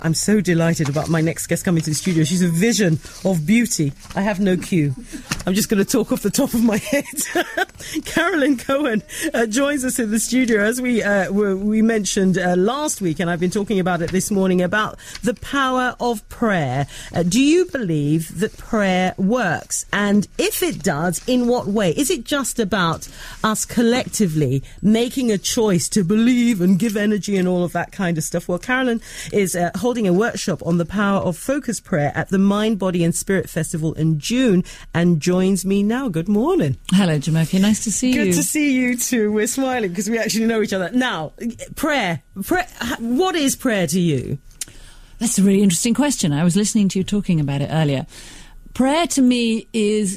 I'm so delighted about my next guest coming to the studio. She's a vision of beauty. I have no cue. I'm just going to talk off the top of my head. Carolyn Cohen joins us in the studio, as we mentioned last week, and I've been talking about it this morning, about the power of prayer. Do you believe that prayer works? And if it does, in what way? Is it just about us collectively making a choice to believe and give energy and all of that kind of stuff? Well, Carolyn is holding a workshop on the power of focused prayer at the Mind, Body and Spirit Festival in June, and joins me now. Good morning. Hello, Jamoke. Nice to see you. Good to see you too. We're smiling because we actually know each other. Now, prayer. What is prayer to you? That's a really interesting question. I was listening to you talking about it earlier. Prayer to me is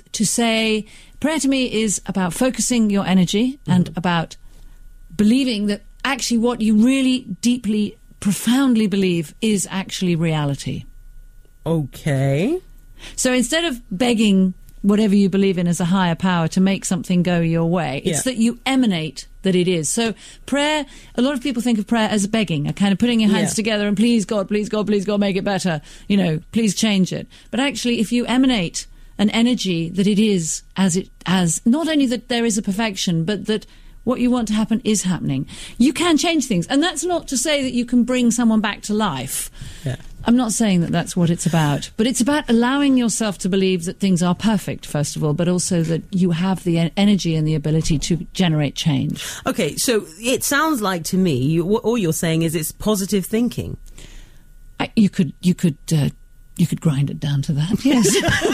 about focusing your energy and about believing that actually what you really deeply, profoundly believe is actually reality. Okay. So instead of begging whatever you believe in as a higher power to make something go your way, it's that you emanate that it is. So prayer, a lot of people think of prayer as begging, a kind of putting your hands together and please God, make it better, please change it. But actually, if you emanate an energy that it is as not only that there is a perfection, but that what you want to happen is happening, you can change things. And that's not to say that you can bring someone back to life. Yeah. I'm not saying that that's what it's about, but it's about allowing yourself to believe that things are perfect, first of all, but also that you have the energy and the ability to generate change. Okay, so it sounds like to me, all you're saying is it's positive thinking. You could grind it down to that, yes.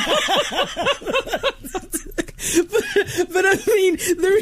but I mean,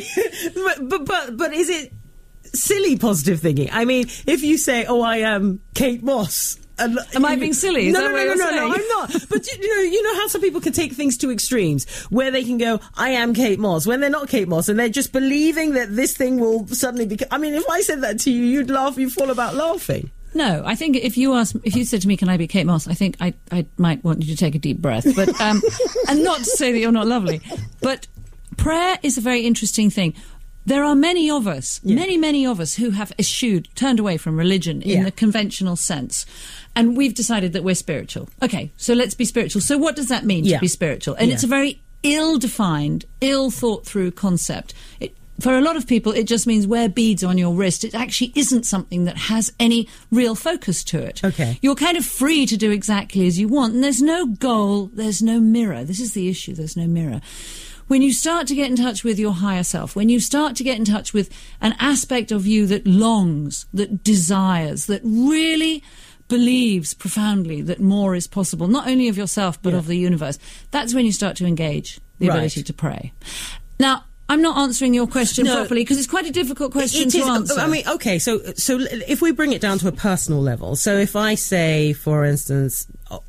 but is it silly positive thinking? I mean, if you say, "Oh, I am Kate Moss," am I being silly? No, I'm not. But you know how some people can take things to extremes, where they can go, "I am Kate Moss," when they're not Kate Moss, and they're just believing that this thing will suddenly become. I mean, if I said that to you, you'd laugh. You'd fall about laughing. No, I think if you said to me, "Can I be Kate Moss?" I think I might want you to take a deep breath, but and not to say that you're not lovely, but prayer is a very interesting thing. There are many of us, many of us, who have turned away from religion in the conventional sense, and we've decided that we're spiritual. Okay, so let's be spiritual. So what does that mean to be spiritual? And it's a very ill-defined, ill-thought-through concept. For a lot of people, it just means wear beads on your wrist. It actually isn't something that has any real focus to it. Okay. You're kind of free to do exactly as you want, and there's no goal, there's no mirror. This is the issue, there's no mirror. When you start to get in touch with your higher self, when you start to get in touch with an aspect of you that longs, that desires, that really believes profoundly that more is possible, not only of yourself, but of the universe, that's when you start to engage the ability to pray. Now, I'm not answering your question properly because it's quite a difficult question to answer. I mean, okay, so if we bring it down to a personal level, so if I say, for instance,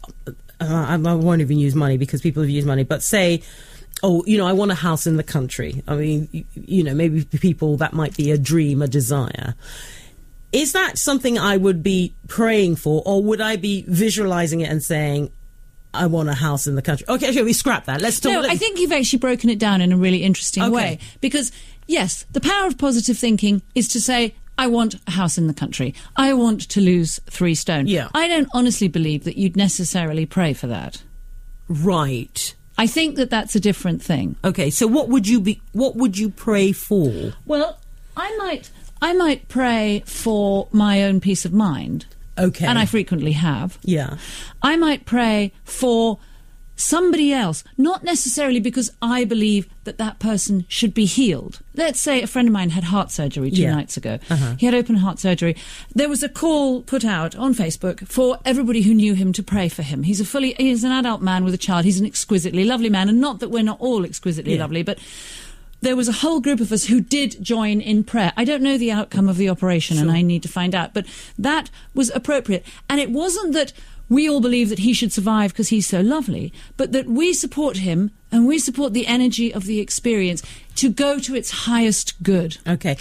I won't even use money because people have used money, but say, I want a house in the country. I mean, maybe for people that might be a dream, a desire. Is that something I would be praying for, or would I be visualizing it and saying, I want a house in the country? Okay, we scrap that. Let's talk. No, I think you've actually broken it down in a really interesting way. Because, yes, the power of positive thinking is to say, I want a house in the country. I want to lose 3 stone. Yeah. I don't honestly believe that you'd necessarily pray for that. Right. I think that that's a different thing. Okay, so what would you pray for? Well, I might pray for my own peace of mind. Okay. And I frequently have. Yeah. I might pray for somebody else, not necessarily because I believe that person should be healed. Let's say a friend of mine had heart surgery 2 nights ago. Uh-huh. He had open heart surgery. There was a call put out on Facebook for everybody who knew him to pray for him. He's an adult man with a child. He's an exquisitely lovely man, and not that we're not all exquisitely lovely, but there was a whole group of us who did join in prayer. I don't know the outcome of the operation, and I need to find out, but that was appropriate. And it wasn't that we all believe that he should survive because he's so lovely, but that we support him and we support the energy of the experience to go to its highest good. Okay.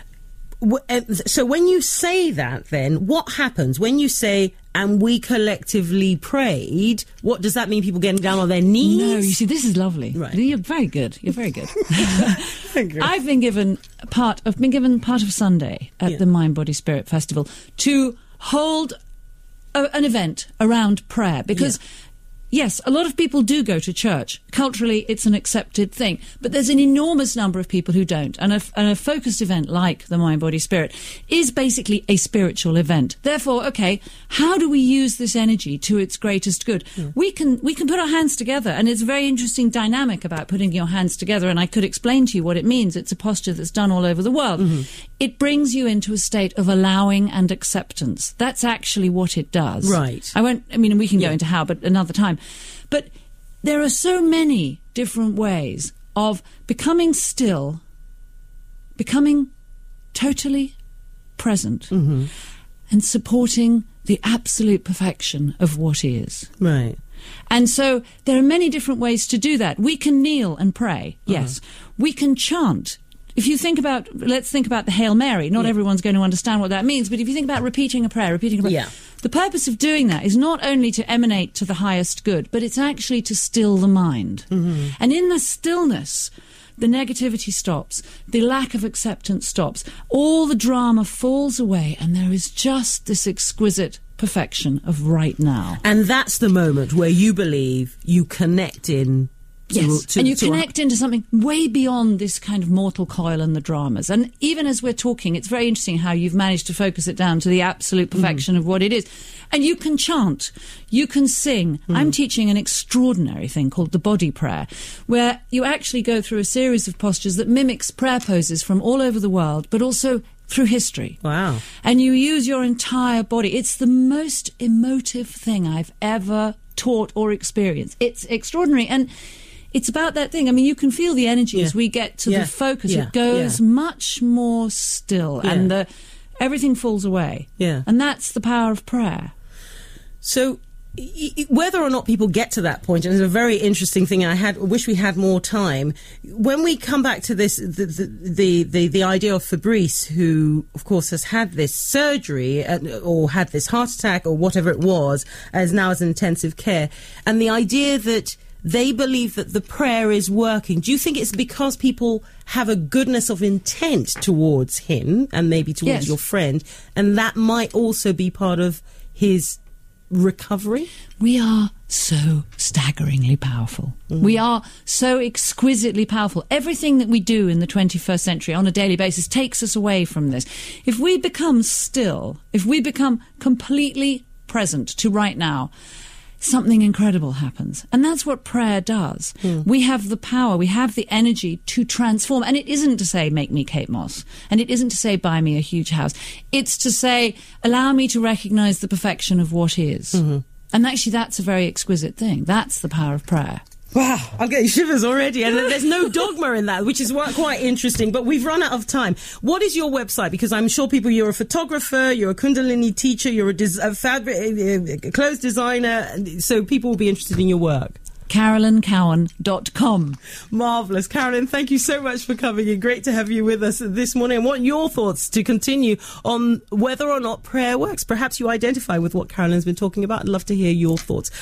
So when you say that, then, what happens when you say, and we collectively prayed? What does that mean? People getting down on their knees? No, you see, this is lovely. Right. You're very good. You're very good. I've been given part of Sunday at the Mind, Body, Spirit Festival to hold an event around prayer, because yes, a lot of people do go to church. Culturally, it's an accepted thing. But there's an enormous number of people who don't. And a focused event like the Mind, Body, Spirit is basically a spiritual event. Therefore, okay, how do we use this energy to its greatest good? Yeah. We can put our hands together, and it's a very interesting dynamic about putting your hands together, and I could explain to you what it means. It's a posture that's done all over the world. Mm-hmm. It brings you into a state of allowing and acceptance. That's actually what it does. Right. We can go into how, but another time. But there are so many different ways of becoming still, becoming totally present, mm-hmm. and supporting the absolute perfection of what is. Right. And so there are many different ways to do that. We can kneel and pray, yes. We can chant. If you think about, let's think about the Hail Mary. Not everyone's going to understand what that means, but if you think about repeating a prayer, the purpose of doing that is not only to emanate to the highest good, but it's actually to still the mind. Mm-hmm. And in the stillness, the negativity stops, the lack of acceptance stops, all the drama falls away, and there is just this exquisite perfection of right now. And that's the moment where you believe you connect in. And you connect into something way beyond this kind of mortal coil and the dramas. And even as we're talking, it's very interesting how you've managed to focus it down to the absolute perfection of what it is. And you can chant, you can sing. I'm teaching an extraordinary thing called the body prayer, where you actually go through a series of postures that mimics prayer poses from all over the world, but also through history. Wow. And you use your entire body. It's the most emotive thing I've ever taught or experienced. It's extraordinary. And it's about that thing. I mean, you can feel the energy as we get to the focus. It goes much more still, and everything falls away. Yeah. And that's the power of prayer. So whether or not people get to that point, and it's a very interesting thing, I wish we had more time. When we come back to this, the idea of Fabrice, who, of course, has had this surgery or had this heart attack or whatever it was, as now as in intensive care, and the idea that they believe that the prayer is working. Do you think it's because people have a goodness of intent towards him and maybe towards your friend, and that might also be part of his recovery? We are so staggeringly powerful. We are so exquisitely powerful. Everything that we do in the 21st century on a daily basis takes us away from this. If we become still, if we become completely present to right now, something incredible happens. And that's what prayer does. We have the power, we have the energy to transform. And it isn't to say, make me Kate Moss. And it isn't to say, buy me a huge house. It's to say, allow me to recognise the perfection of what is. Mm-hmm. And actually, that's a very exquisite thing. That's the power of prayer. Wow, I'm getting shivers already, and there's no dogma in that, which is quite interesting, but we've run out of time. What is your website? Because I'm sure you're a photographer, you're a Kundalini teacher, you're a clothes designer, so people will be interested in your work. CarolynCowan.com. Marvellous. Carolyn, thank you so much for coming in. Great to have you with us this morning. I want your thoughts to continue on whether or not prayer works. Perhaps you identify with what Carolyn's been talking about. I'd love to hear your thoughts.